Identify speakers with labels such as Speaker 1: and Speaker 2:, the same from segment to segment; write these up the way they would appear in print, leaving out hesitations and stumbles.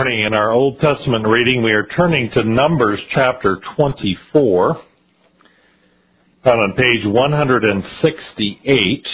Speaker 1: morning in our Old Testament reading, we are turning to Numbers chapter 24, found on page 168.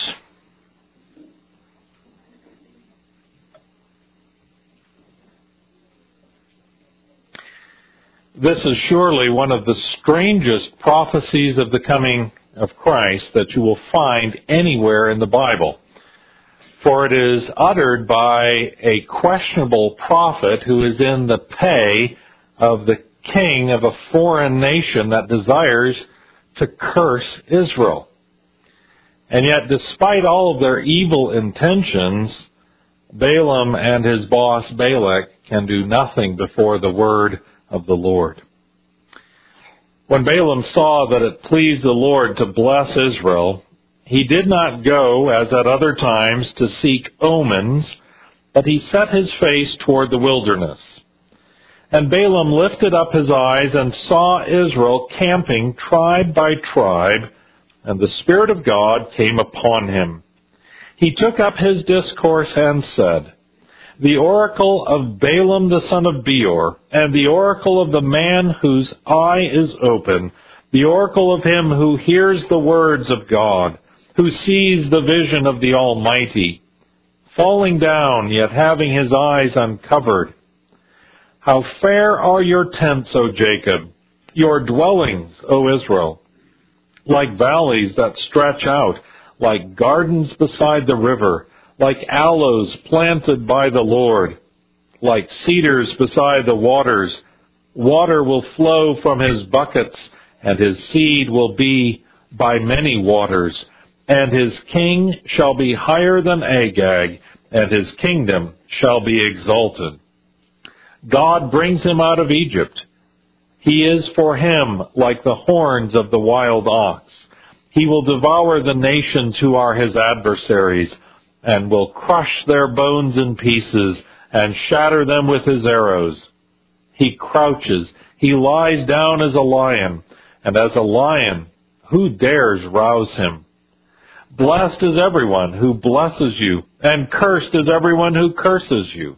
Speaker 1: This is surely one of the strangest prophecies of the coming of Christ that you will find anywhere in the Bible. For it is uttered by a questionable prophet who is in the pay of the king of a foreign nation that desires to curse Israel. And yet, despite all of their evil intentions, Balaam and his boss Balak can do nothing before the word of the Lord. When Balaam saw that it pleased the Lord to bless Israel, he did not go, as at other times, to seek omens, but he set his face toward the wilderness. And Balaam lifted up his eyes and saw Israel camping tribe by tribe, and the Spirit of God came upon him. He took up his discourse and said, "The oracle of Balaam the son of Beor, and the oracle of the man whose eye is open, the oracle of him who hears the words of God, who sees the vision of the Almighty, falling down, yet having his eyes uncovered. How fair are your tents, O Jacob, your dwellings, O Israel, like valleys that stretch out, like gardens beside the river, like aloes planted by the Lord, like cedars beside the waters. Water will flow from his buckets, and his seed will be by many waters. And his king shall be higher than Agag, and his kingdom shall be exalted. God brings him out of Egypt. He is for him like the horns of the wild ox. He will devour the nations who are his adversaries, and will crush their bones in pieces, and shatter them with his arrows. He crouches, he lies down as a lion, and as a lion, who dares rouse him? Blessed is everyone who blesses you, and cursed is everyone who curses you."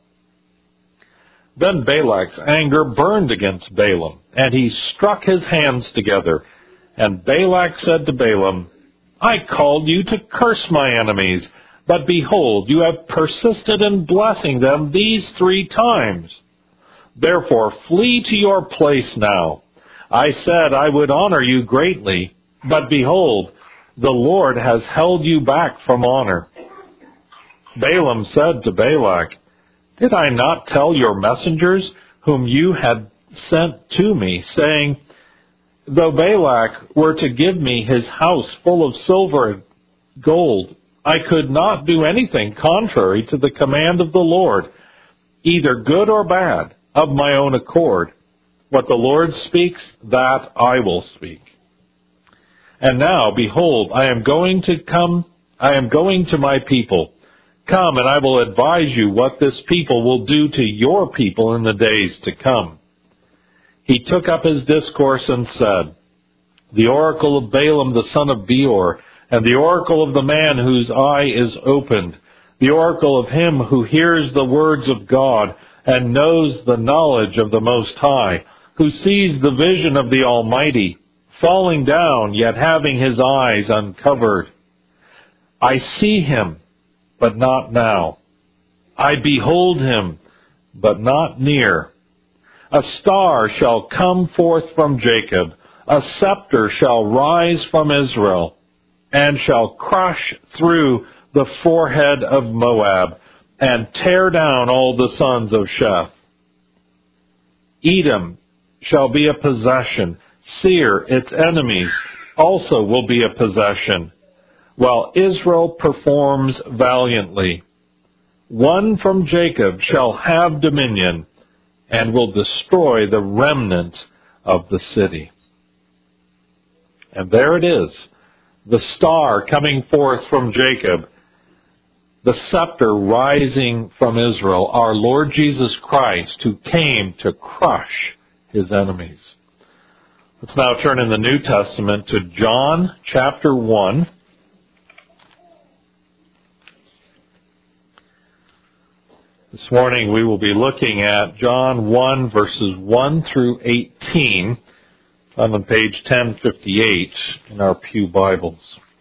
Speaker 1: Then Balak's anger burned against Balaam, and he struck his hands together. And Balak said to Balaam, "I called you to curse my enemies, but behold, you have persisted in blessing them these 3 times. Therefore flee to your place now. I said I would honor you greatly, but behold, the Lord has held you back from honor." Balaam said to Balak, "Did I not tell your messengers whom you had sent to me, saying, though Balak were to give me his house full of silver and gold, I could not do anything contrary to the command of the Lord, either good or bad, of my own accord. What the Lord speaks, that I will speak. And now, behold, I am going to my people. Come, and I will advise you what this people will do to your people in the days to come." He took up his discourse and said, "The oracle of Balaam the son of Beor, and the oracle of the man whose eye is opened, the oracle of him who hears the words of God, and knows the knowledge of the Most High, who sees the vision of the Almighty, falling down, yet having his eyes uncovered. I see him, but not now. I behold him, but not near. A star shall come forth from Jacob, a scepter shall rise from Israel, and shall crush through the forehead of Moab, and tear down all the sons of Sheth. Edom shall be a possession, Seir, its enemies, also will be a possession, while Israel performs valiantly. One from Jacob shall have dominion, and will destroy the remnant of the city." And there it is, the star coming forth from Jacob, the scepter rising from Israel, our Lord Jesus Christ, who came to crush his enemies. Let's now turn in the New Testament to John chapter 1. This morning we will be looking at John 1, verses 1 through 18, on page 1058 in our Pew Bibles.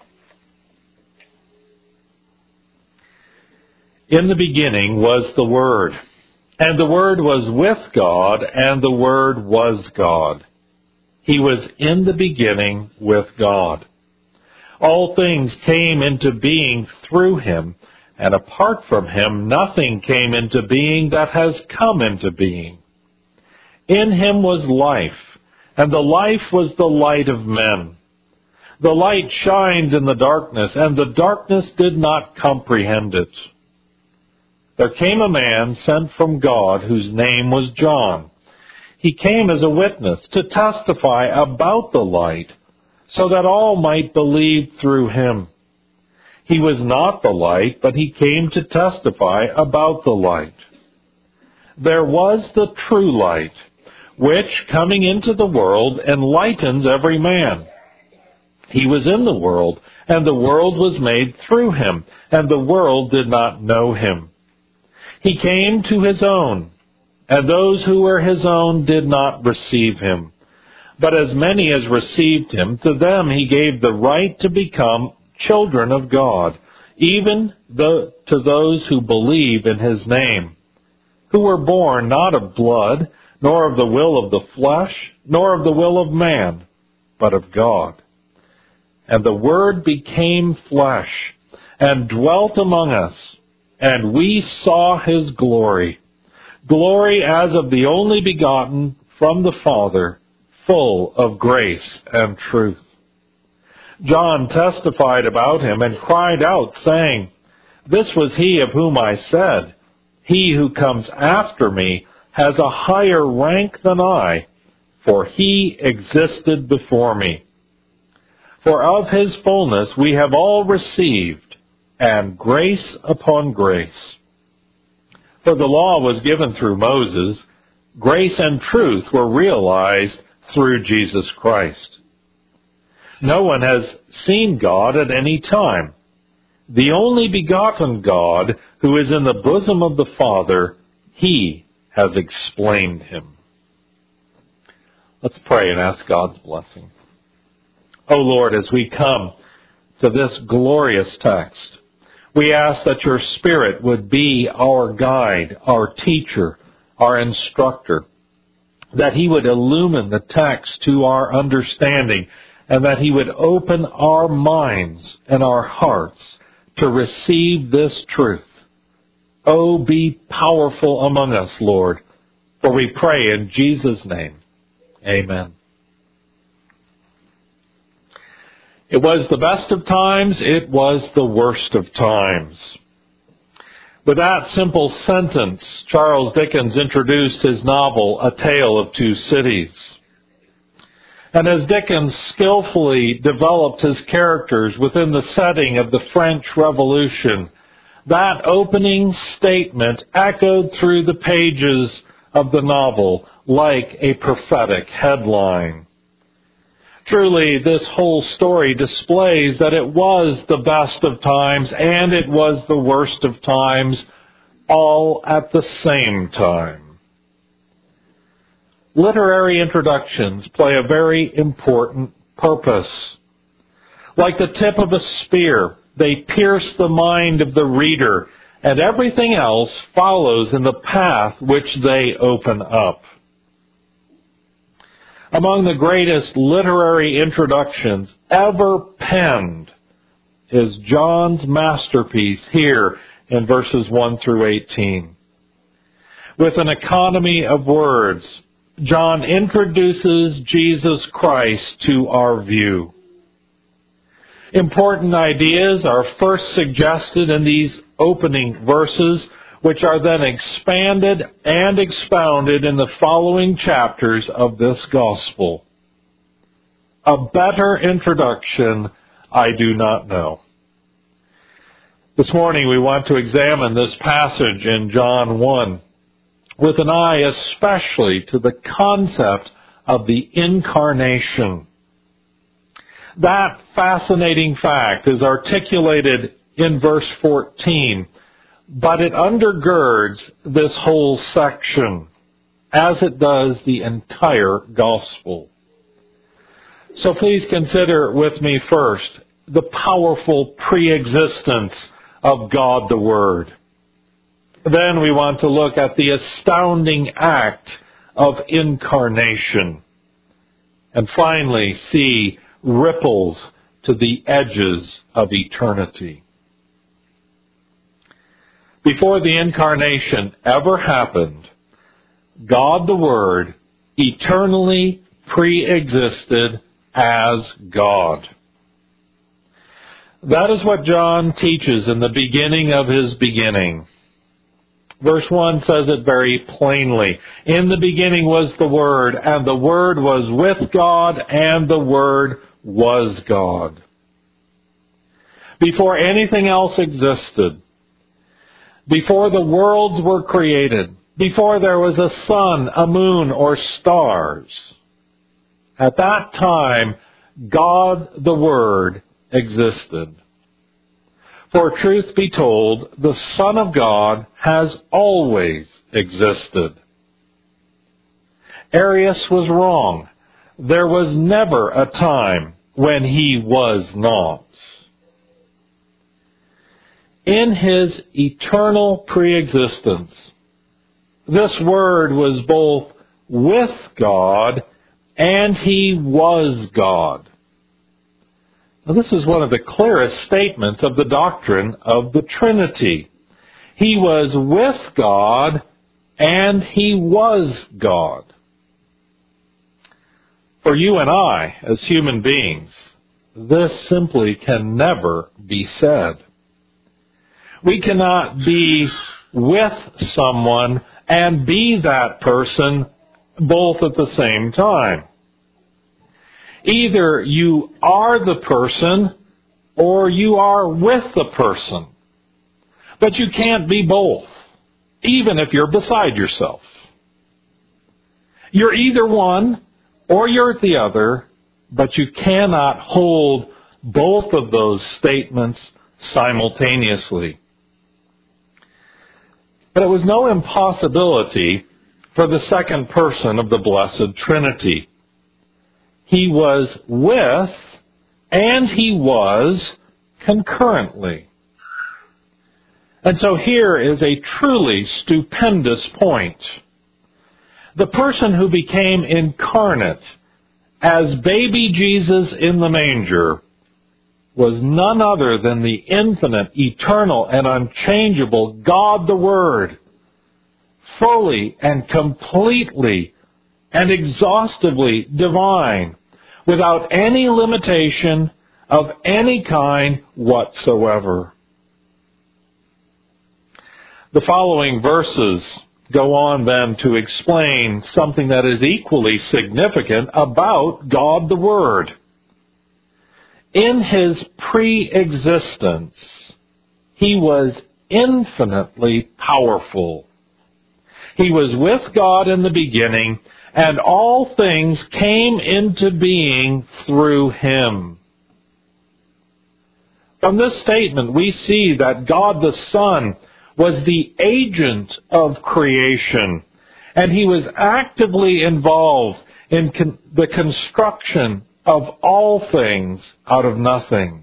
Speaker 1: In the beginning was the Word, and the Word was with God, and the Word was God. He was in the beginning with God. All things came into being through him, and apart from him nothing came into being that has come into being. In him was life, and the life was the light of men. The light shines in the darkness, and the darkness did not comprehend it. There came a man sent from God whose name was John. He came as a witness to testify about the light, so that all might believe through him. He was not the light, but he came to testify about the light. There was the true light, which, coming into the world, enlightens every man. He was in the world, and the world was made through him, and the world did not know him. He came to his own, and those who were his own did not receive him. But as many as received him, to them he gave the right to become children of God, even to those who believe in his name, who were born not of blood, nor of the will of the flesh, nor of the will of man, but of God. And the Word became flesh, and dwelt among us, and we saw his glory, glory as of the only begotten from the Father, full of grace and truth. John testified about him and cried out, saying, "This was he of whom I said, 'He who comes after me has a higher rank than I, for he existed before me.' For of his fullness we have all received, and grace upon grace. For the law was given through Moses, grace and truth were realized through Jesus Christ. No one has seen God at any time. The only begotten God, who is in the bosom of the Father, he has explained him." Let's pray and ask God's blessing. O Lord, as we come to this glorious text, we ask that your Spirit would be our guide, our teacher, our instructor, that he would illumine the text to our understanding, and that he would open our minds and our hearts to receive this truth. Oh, be powerful among us, Lord, for we pray in Jesus' name. Amen. It was the best of times, it was the worst of times. With that simple sentence, Charles Dickens introduced his novel, A Tale of Two Cities. And as Dickens skillfully developed his characters within the setting of the French Revolution, that opening statement echoed through the pages of the novel like a prophetic headline. Truly, this whole story displays that it was the best of times and it was the worst of times, all at the same time. Literary introductions play a very important purpose. Like the tip of a spear, they pierce the mind of the reader, and everything else follows in the path which they open up. Among the greatest literary introductions ever penned is John's masterpiece here in verses 1 through 18. With an economy of words, John introduces Jesus Christ to our view. Important ideas are first suggested in these opening verses, which are then expanded and expounded in the following chapters of this gospel. A better introduction I do not know. This morning we want to examine this passage in John 1 with an eye especially to the concept of the incarnation. That fascinating fact is articulated in verse 14. but it undergirds this whole section, as it does the entire gospel. So please consider with me first the powerful pre-existence of God the Word. Then we want to look at the astounding act of incarnation. And finally, see ripples to the edges of eternity. Before the incarnation ever happened, God the Word eternally pre-existed as God. That is what John teaches in the beginning of his beginning. Verse 1 says it very plainly. In the beginning was the Word, and the Word was with God, and the Word was God. Before anything else existed, before the worlds were created, before there was a sun, a moon, or stars, at that time, God the Word existed. For truth be told, the Son of God has always existed. Arius was wrong. There was never a time when he was not. In his eternal pre-existence, this Word was both with God and he was God. Now, this is one of the clearest statements of the doctrine of the Trinity. He was with God and he was God. For you and I, as human beings, this simply can never be said. We cannot be with someone and be that person both at the same time. Either you are the person or you are with the person. But you can't be both, even if you're beside yourself. You're either one or you're the other, but you cannot hold both of those statements simultaneously. But it was no impossibility for the second person of the Blessed Trinity. He was with and he was concurrently. And so here is a truly stupendous point. The person who became incarnate as baby Jesus in the manger was none other than the infinite, eternal, and unchangeable God the Word, fully and completely and exhaustively divine, without any limitation of any kind whatsoever. The following verses go on then to explain something that is equally significant about God the Word. In his pre-existence, he was infinitely powerful. He was with God in the beginning, and all things came into being through him. From this statement, we see that God the Son was the agent of creation, and he was actively involved in the construction of all things out of nothing.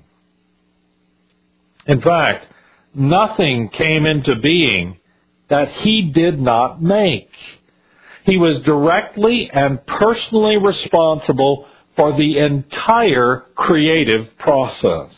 Speaker 1: In fact, nothing came into being that he did not make. He was directly and personally responsible for the entire creative process.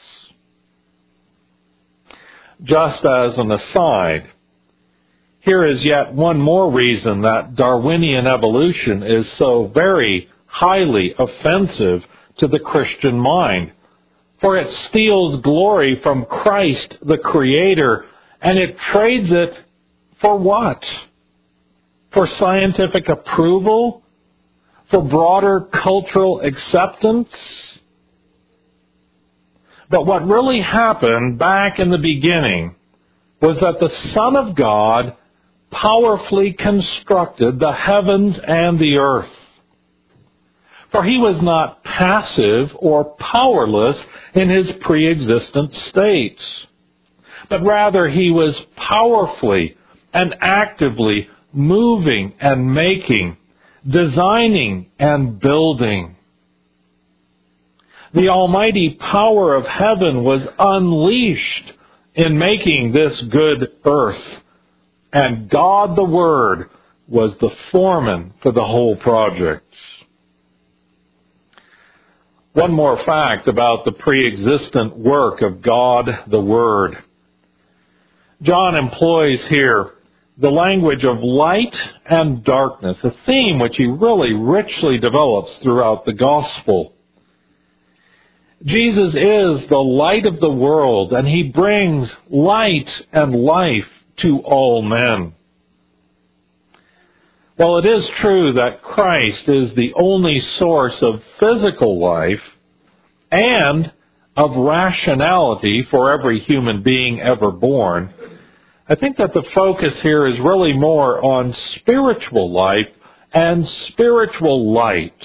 Speaker 1: Just as an aside, here is yet one more reason that Darwinian evolution is so very highly offensive to the Christian mind. For it steals glory from Christ, the Creator, and it trades it for what? For scientific approval? For broader cultural acceptance? But what really happened back in the beginning was that the Son of God powerfully constructed the heavens and the earth. For he was not passive or powerless in his pre-existent state. but rather he was powerfully and actively moving and making, designing and building. The almighty power of heaven was unleashed in making this good earth, and God the Word was the foreman for the whole project. One more fact about the pre-existent work of God the Word. John employs here the language of light and darkness, a theme which he really richly develops throughout the gospel. Jesus is the light of the world, and he brings light and life to all men. While it is true that Christ is the only source of physical life and of rationality for every human being ever born, I think that the focus here is really more on spiritual life and spiritual light.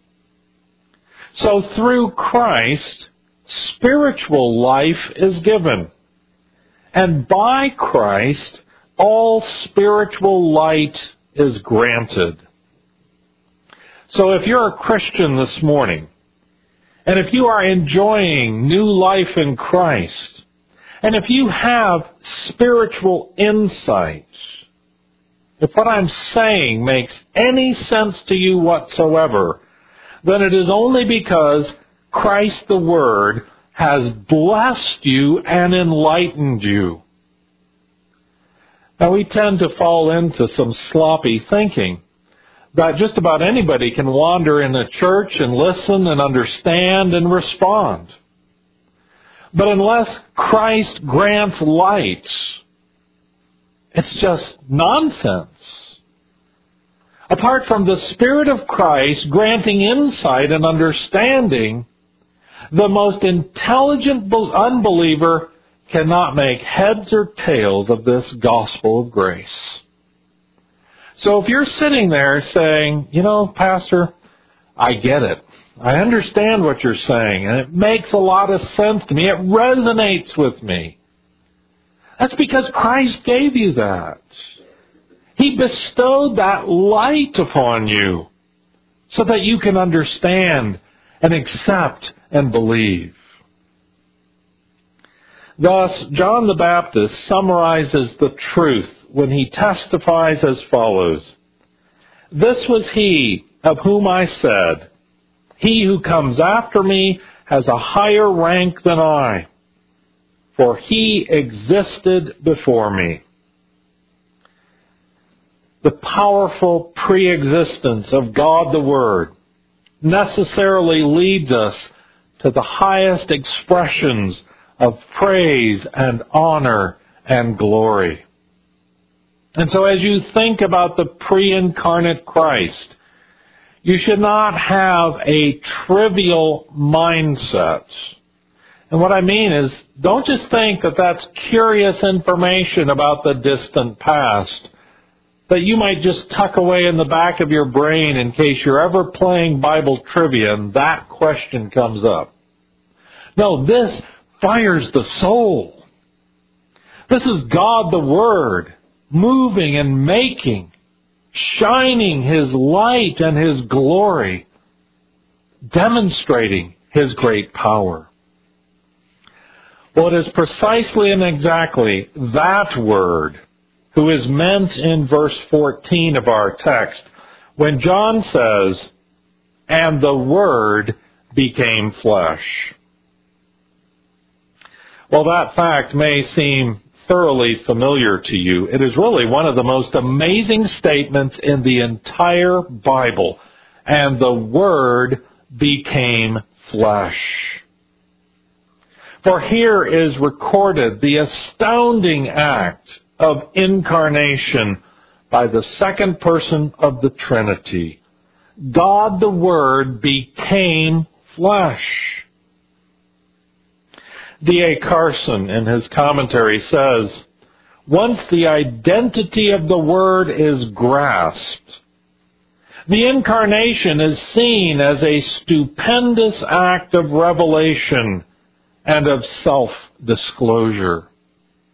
Speaker 1: So through Christ, spiritual life is given. And by Christ, all spiritual light is granted. So if you're a Christian this morning, and if you are enjoying new life in Christ, and if you have spiritual insight, if what I'm saying makes any sense to you whatsoever, then it is only because Christ the Word has blessed you and enlightened you. Now we tend to fall into some sloppy thinking that just about anybody can wander in a church and listen and understand and respond. But unless Christ grants light, it's just nonsense. Apart from the Spirit of Christ granting insight and understanding, the most intelligent unbeliever cannot make heads or tails of this gospel of grace. So if you're sitting there saying, Pastor, I get it. I understand what you're saying, and it makes a lot of sense to me. It resonates with me. That's because Christ gave you that. He bestowed that light upon you so that you can understand and accept and believe. Thus, John the Baptist summarizes the truth when he testifies as follows. This was he of whom I said, he who comes after me has a higher rank than I, for he existed before me. The powerful pre-existence of God the Word necessarily leads us to the highest expressions of praise and honor and glory. And so as you think about the pre-incarnate Christ, you should not have a trivial mindset. And what I mean is, don't just think that that's curious information about the distant past that you might just tuck away in the back of your brain in case you're ever playing Bible trivia and that question comes up. No, this fires the soul. This is God the Word, moving and making, shining His light and His glory, demonstrating His great power. Well, it is precisely and exactly that Word who is meant in verse 14 of our text when John says, "And the Word became flesh." While that fact may seem thoroughly familiar to you, it is really one of the most amazing statements in the entire Bible. And the Word became flesh. For here is recorded the astounding act of incarnation by the second person of the Trinity. God the Word became flesh. D.A. Carson, in his commentary, says, once the identity of the Word is grasped, the incarnation is seen as a stupendous act of revelation and of self-disclosure.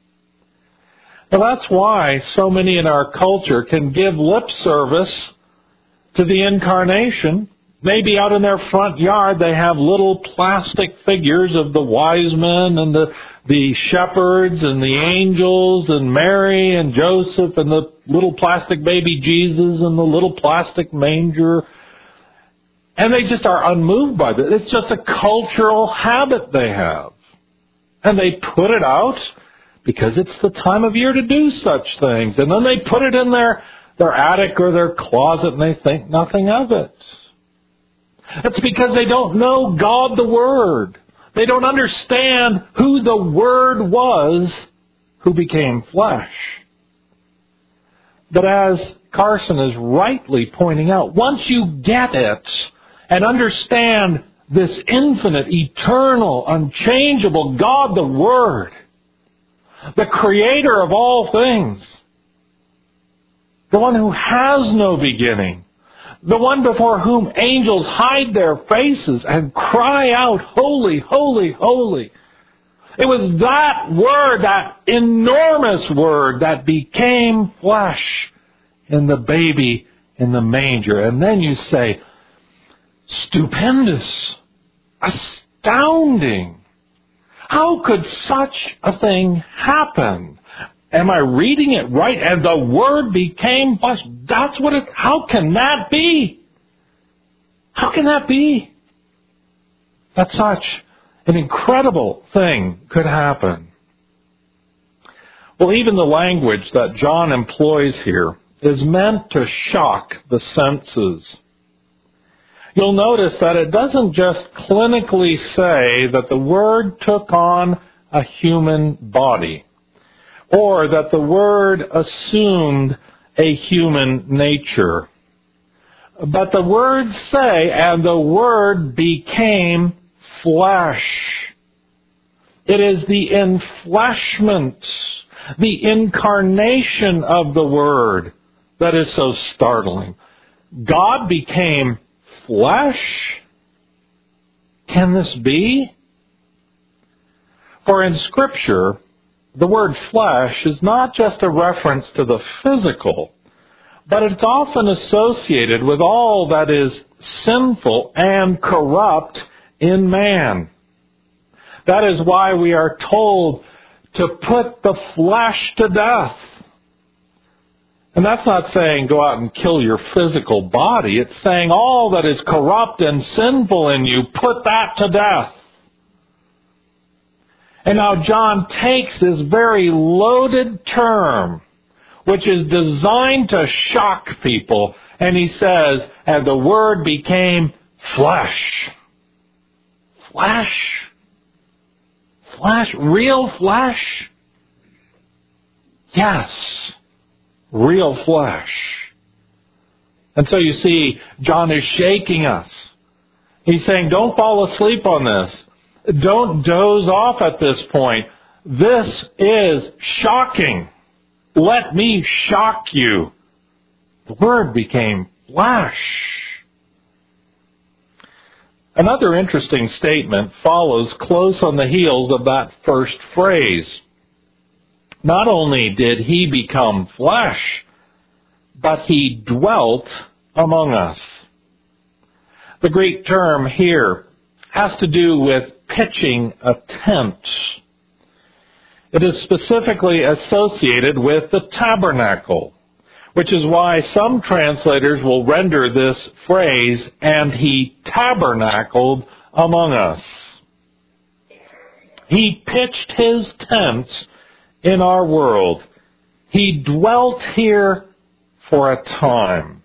Speaker 1: Well, that's why so many in our culture can give lip service to the incarnation. Maybe out in their front yard they have little plastic figures of the wise men and the shepherds and the angels and Mary and Joseph and the little plastic baby Jesus and the little plastic manger. And they just are unmoved by this. It's just a cultural habit they have. And they put it out because it's the time of year to do such things. And then they put it in their attic or their closet and they think nothing of it. It's because they don't know God the Word. They don't understand who the Word was who became flesh. But as Carson is rightly pointing out, once you get it and understand this infinite, eternal, unchangeable God the Word, the Creator of all things, the one who has no beginning, the one before whom angels hide their faces and cry out, holy, holy, holy. It was that Word, that enormous Word, that became flesh in the baby in the manger. And then you say, stupendous, astounding. How could such a thing happen? Am I reading it right? And the Word became flesh. That's what it... How can that be? How can that be? That such an incredible thing could happen. Well, even the language that John employs here is meant to shock the senses. You'll notice that it doesn't just clinically say that the Word took on a human body, or that the Word assumed a human nature. But the words say, and the Word became flesh. It is the enfleshment, the incarnation of the Word that is so startling. God became flesh? Can this be? For in Scripture, the word flesh is not just a reference to the physical, but it's often associated with all that is sinful and corrupt in man. That is why we are told to put the flesh to death. And that's not saying go out and kill your physical body. It's saying all that is corrupt and sinful in you, put that to death. And now John takes this very loaded term, which is designed to shock people, and he says, and the Word became flesh. Flesh? Flesh? Real flesh? Yes. Real flesh. And so you see, John is shaking us. He's saying, don't fall asleep on this. Don't doze off at this point. This is shocking. Let me shock you. The Word became flesh. Another interesting statement follows close on the heels of that first phrase. Not only did He become flesh, but He dwelt among us. The Greek term here has to do with pitching a tent. It is specifically associated with the tabernacle, which is why some translators will render this phrase, and He tabernacled among us. He pitched His tent in our world. He dwelt here for a time.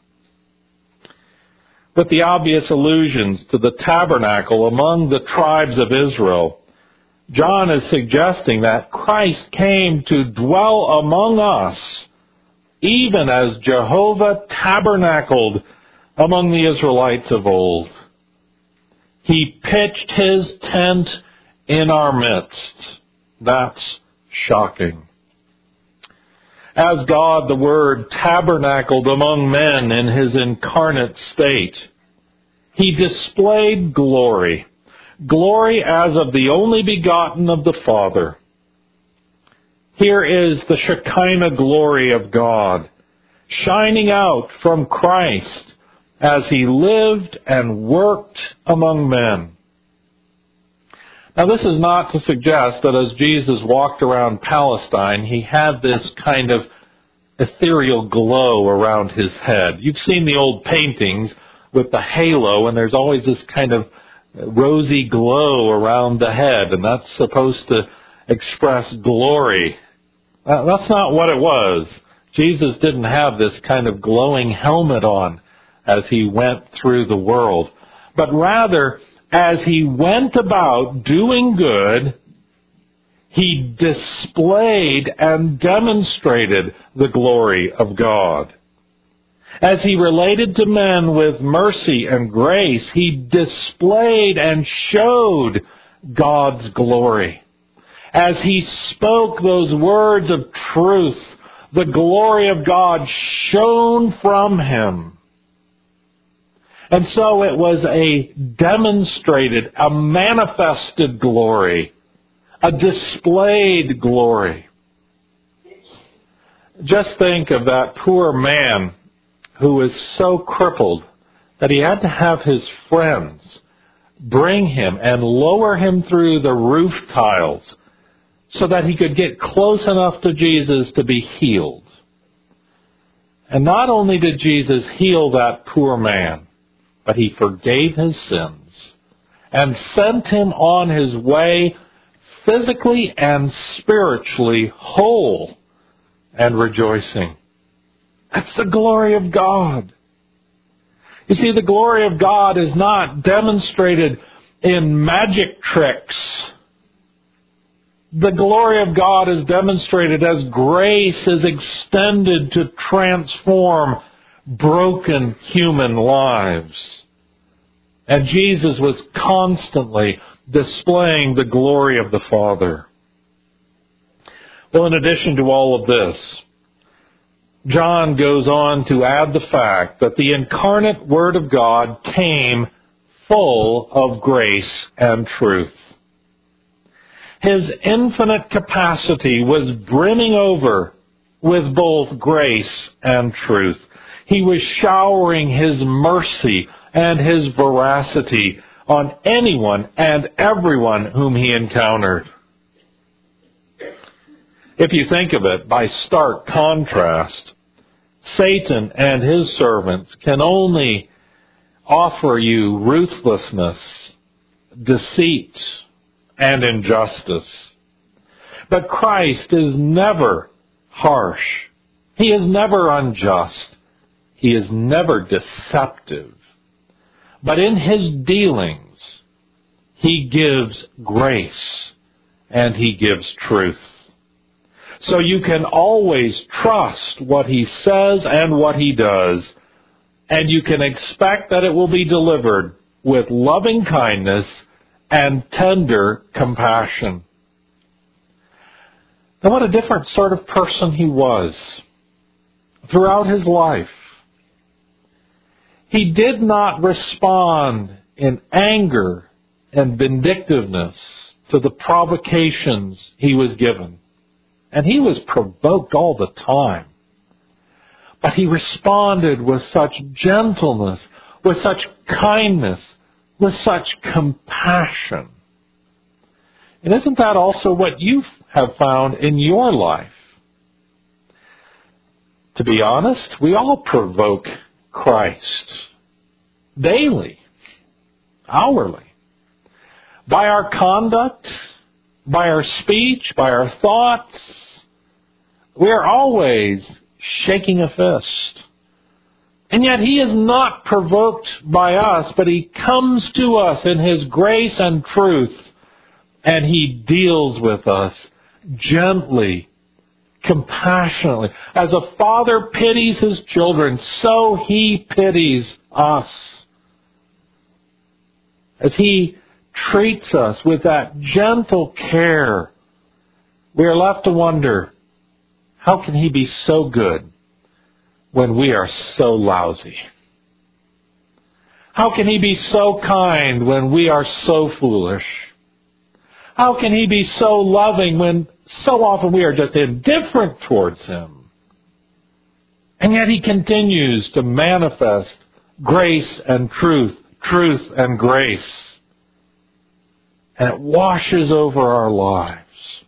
Speaker 1: With the obvious allusions to the tabernacle among the tribes of Israel, John is suggesting that Christ came to dwell among us, even as Jehovah tabernacled among the Israelites of old. He pitched His tent in our midst. That's shocking. As God, the Word, tabernacled among men in His incarnate state, He displayed glory, glory as of the only begotten of the Father. Here is the Shekinah glory of God, shining out from Christ as he lived and worked among men. Now, this is not to suggest that as Jesus walked around Palestine, he had this kind of ethereal glow around his head. You've seen the old paintings with the halo, and there's always this kind of rosy glow around the head, and that's supposed to express glory. That's not what it was. Jesus didn't have this kind of glowing helmet on as he went through the world, but rather, as he went about doing good, he displayed and demonstrated the glory of God. As he related to men with mercy and grace, he displayed and showed God's glory. As he spoke those words of truth, the glory of God shone from him. And so it was a demonstrated, a manifested glory, a displayed glory. Just think of that poor man who was so crippled that he had to have his friends bring him and lower him through the roof tiles so that he could get close enough to Jesus to be healed. And not only did Jesus heal that poor man, but he forgave his sins and sent him on his way physically and spiritually whole and rejoicing. That's the glory of God. You see, the glory of God is not demonstrated in magic tricks. The glory of God is demonstrated as grace is extended to transform broken human lives. And Jesus was constantly displaying the glory of the Father. Well, in addition to all of this, John goes on to add the fact that the incarnate Word of God came full of grace and truth. His infinite capacity was brimming over with both grace and truth. He was showering his mercy and his veracity on anyone and everyone whom he encountered. If you think of it, by stark contrast, Satan and his servants can only offer you ruthlessness, deceit, and injustice. But Christ is never harsh. He is never unjust. He is never deceptive. But in his dealings, he gives grace and he gives truth. So you can always trust what he says and what he does, and you can expect that it will be delivered with loving kindness and tender compassion. Now, what a different sort of person he was throughout his life. He did not respond in anger and vindictiveness to the provocations he was given. And he was provoked all the time. But he responded with such gentleness, with such kindness, with such compassion. And isn't that also what you have found in your life? To be honest, we all provoke Christ daily, hourly, by our conduct, by our speech, by our thoughts. We are always shaking a fist. And yet he is not provoked by us, but he comes to us in his grace and truth, and he deals with us gently, compassionately. As a father pities his children, so he pities us. As he treats us with that gentle care, we are left to wonder, how can he be so good when we are so lousy? How can he be so kind when we are so foolish? How can he be so loving when so often we are just indifferent towards Him. And yet He continues to manifest grace and truth, truth and grace. And it washes over our lives.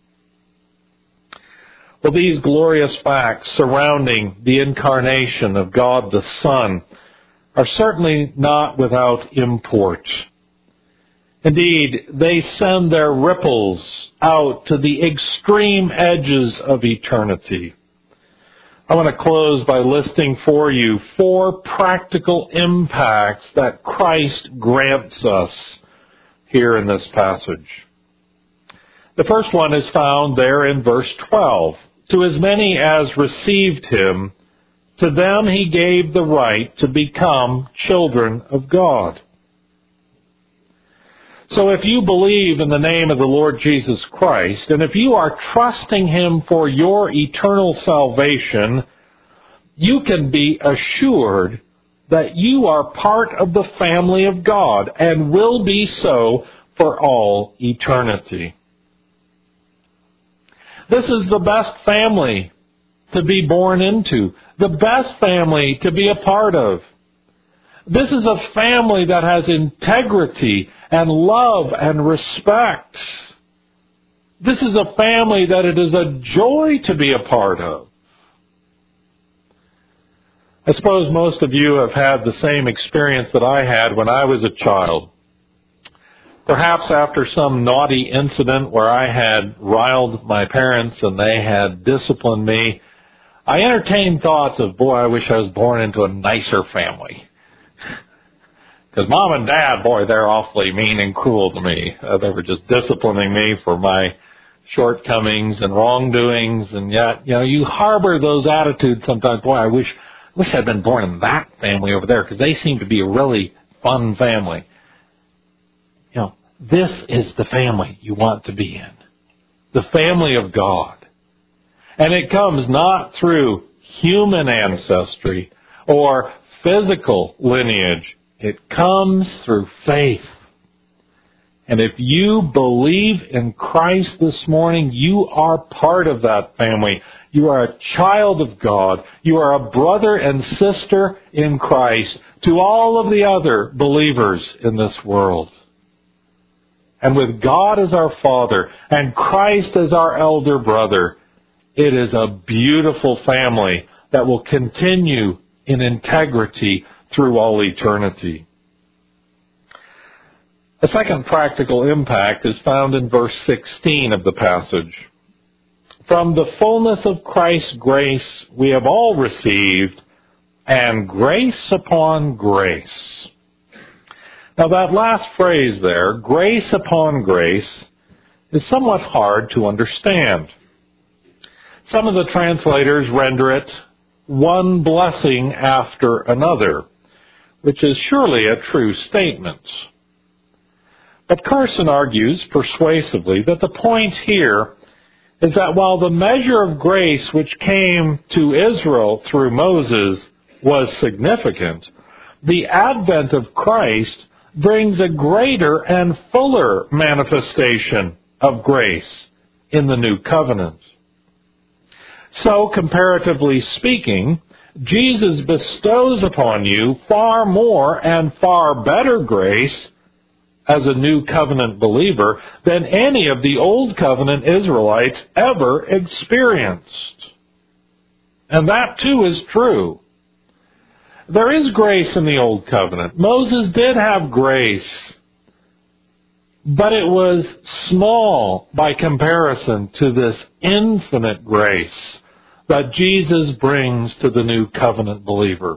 Speaker 1: Well, these glorious facts surrounding the incarnation of God the Son are certainly not without import. Indeed, they send their ripples out to the extreme edges of eternity. I want to close by listing for you 4 practical impacts that Christ grants us here in this passage. The first one is found there in verse 12. To as many as received Him, to them He gave the right to become children of God. So if you believe in the name of the Lord Jesus Christ, and if you are trusting Him for your eternal salvation, you can be assured that you are part of the family of God and will be so for all eternity. This is the best family to be born into, the best family to be a part of. This is a family that has integrity and love and respect. This is a family that it is a joy to be a part of. I suppose most of you have had the same experience that I had when I was a child. Perhaps after some naughty incident where I had riled my parents and they had disciplined me, I entertained thoughts of, boy, I wish I was born into a nicer family. Because Mom and Dad, boy, they're awfully mean and cruel to me. They were just disciplining me for my shortcomings and wrongdoings, and yet, you harbor those attitudes sometimes. Boy, I wish I'd been born in that family over there, because they seem to be a really fun family. This is the family you want to be in. The family of God. And it comes not through human ancestry or physical lineage. It comes through faith. And if you believe in Christ this morning, you are part of that family. You are a child of God. You are a brother and sister in Christ to all of the other believers in this world. And with God as our Father and Christ as our elder brother, it is a beautiful family that will continue in integrity through all eternity. A second practical impact is found in verse 16 of the passage. From the fullness of Christ's grace we have all received, and grace upon grace. Now that last phrase there, grace upon grace, is somewhat hard to understand. Some of the translators render it one blessing after another, which is surely a true statement. But Carson argues persuasively that the point here is that while the measure of grace which came to Israel through Moses was significant, the advent of Christ brings a greater and fuller manifestation of grace in the new covenant. So, comparatively speaking, Jesus bestows upon you far more and far better grace as a new covenant believer than any of the old covenant Israelites ever experienced. And that too is true. There is grace in the Old Covenant. Moses did have grace, but it was small by comparison to this infinite grace that Jesus brings to the New Covenant believer.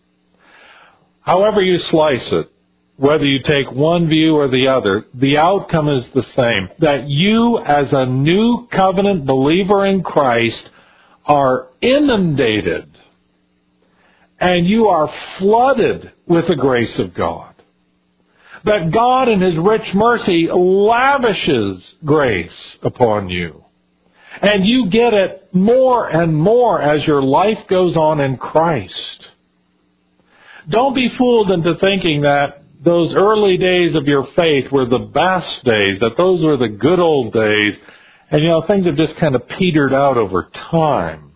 Speaker 1: However you slice it, whether you take one view or the other, the outcome is the same, that you as a New Covenant believer in Christ are inundated and you are flooded with the grace of God. That God in His rich mercy lavishes grace upon you. And you get it more and more as your life goes on in Christ. Don't be fooled into thinking that those early days of your faith were the best days, that those were the good old days, And things have just kind of petered out over time.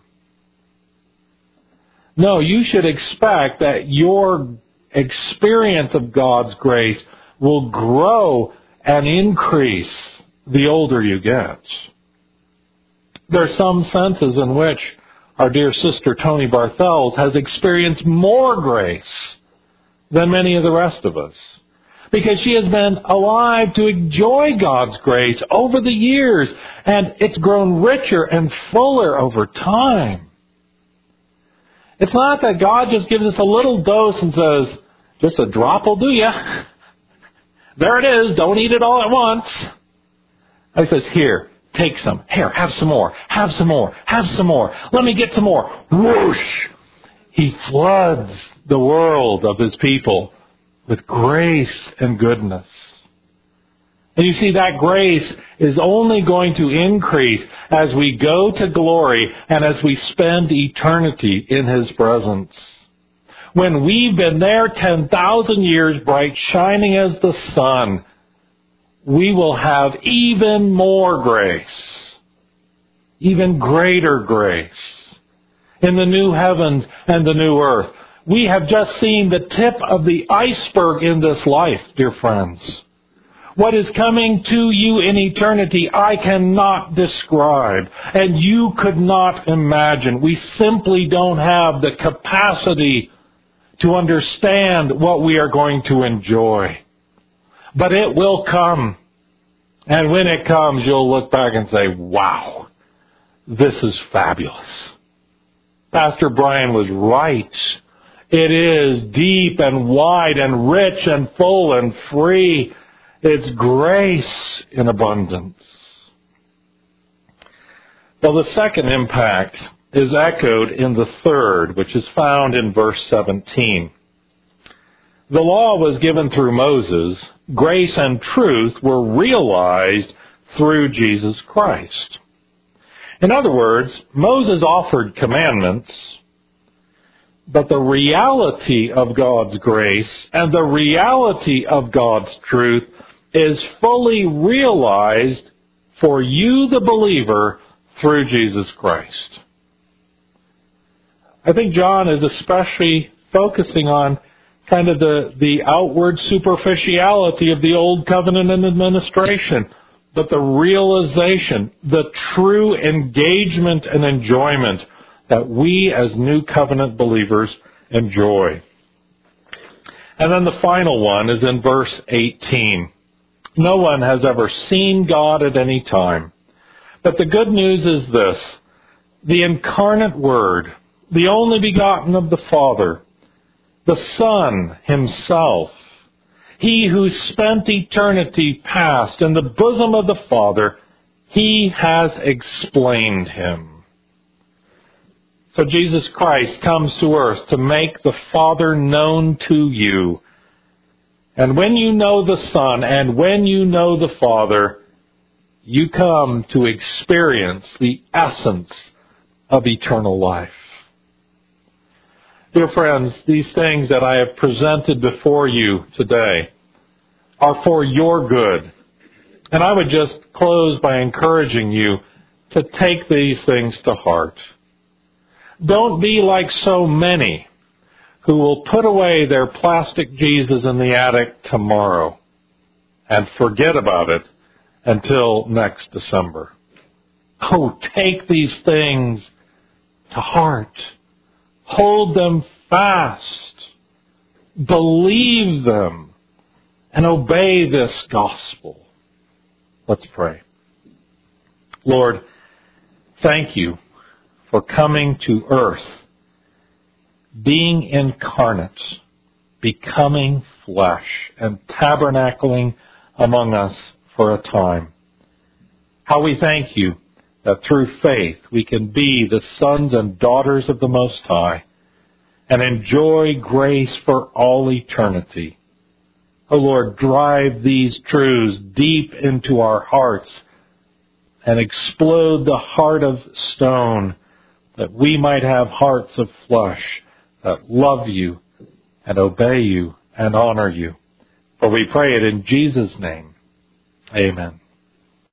Speaker 1: No, you should expect that your experience of God's grace will grow and increase the older you get. There are some senses in which our dear sister Toni Barthels has experienced more grace than many of the rest of us, because she has been alive to enjoy God's grace over the years, and it's grown richer and fuller over time. It's not that God just gives us a little dose and says, just a drop will do ya. There it is, don't eat it all at once. He says, here, take some. Here, have some more. Have some more. Have some more. Let me get some more. Whoosh! He floods the world of His people with grace and goodness. And you see, that grace is only going to increase as we go to glory and as we spend eternity in His presence. When we've been there 10,000 years, bright shining as the sun, we will have even more grace, even greater grace in the new heavens and the new earth. We have just seen the tip of the iceberg in this life, dear friends. What is coming to you in eternity, I cannot describe, and you could not imagine. We simply don't have the capacity to understand what we are going to enjoy. But it will come. And when it comes, you'll look back and say, wow, this is fabulous. Pastor Brian was right. It is deep and wide and rich and full and free. It's grace in abundance. Well, the second impact is echoed in the third, which is found in verse 17. The law was given through Moses. Grace and truth were realized through Jesus Christ. In other words, Moses offered commandments, but the reality of God's grace and the reality of God's truth is fully realized for you, the believer, through Jesus Christ. I think John is especially focusing on kind of the outward superficiality of the old covenant and administration, but the realization, the true engagement and enjoyment that we as new covenant believers enjoy. And then the final one is in verse 18. No one has ever seen God at any time. But the good news is this: the incarnate Word, the only begotten of the Father, the Son Himself, He who spent eternity past in the bosom of the Father, He has explained Him. So Jesus Christ comes to earth to make the Father known to you. And when you know the Son and when you know the Father, you come to experience the essence of eternal life. Dear friends, these things that I have presented before you today are for your good. And I would just close by encouraging you to take these things to heart. Don't be like so many who will put away their plastic Jesus in the attic tomorrow and forget about it until next December. Oh, take these things to heart. Hold them fast. Believe them. And obey this gospel. Let's pray. Lord, thank you for coming to earth, being incarnate, becoming flesh, and tabernacling among us for a time. How we thank you that through faith we can be the sons and daughters of the Most High and enjoy grace for all eternity. O Lord, drive these truths deep into our hearts and explode the heart of stone that we might have hearts of flesh that love you and obey you and honor you. For we pray it in Jesus' name. Amen.